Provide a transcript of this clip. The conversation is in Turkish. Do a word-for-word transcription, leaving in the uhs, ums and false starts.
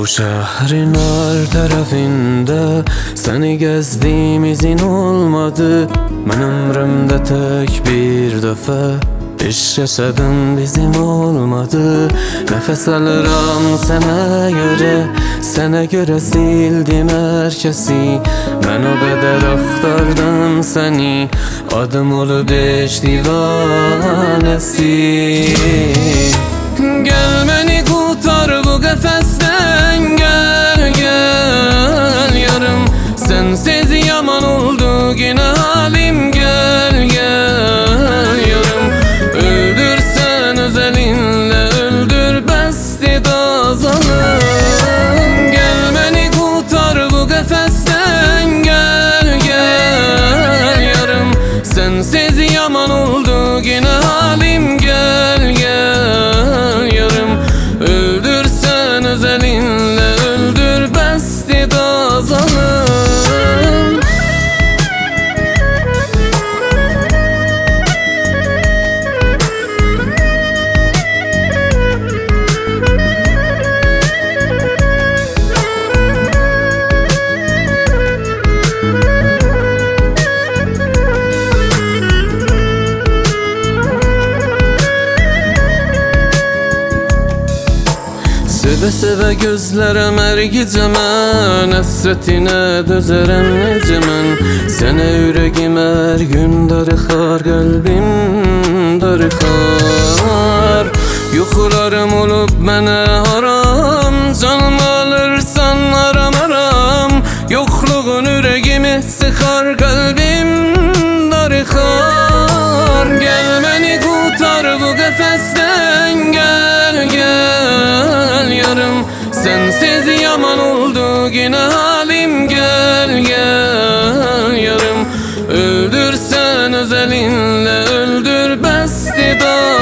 Bu şehrin her tarafında seni gezdiğim izin olmadı. Ben ömrümde tek bir defa iş yaşadım, bizim olmadı. Nefes alırım sana göre, sana göre sildim herkesi. Ben o kadar aktardım seni, adım olup beş divanesi. Gel beni kurtar bu kafesten, gel gel yarım. Sensiz yaman oldu yine halim, gel gel yarım. Öldürsen özelinle öldür besti dazalım. Gel beni kurtar bu kafesten, gel gel yarım. Sensiz yaman oldu yine halim, gel gel yarım. Öldürsen özelinle öldür besti dazalım. Seve seve gözlerem ergicəmən, həsrətinə dözərəm necəmən. Sənə ürəyim hər gün darıxar, qəlbim darıxar. Yuxularım olub mənə haram, canımı alırsan aram aram. Yoxluğun ürəyimi sıxar, qəlbim darıxar. Gəl məni qurtar bu qəfəsdən, gəl gəl yarım. Sensiz yaman oldu yine halim, gel gel yarım. Öldürsen özelinle öldür besti dağ.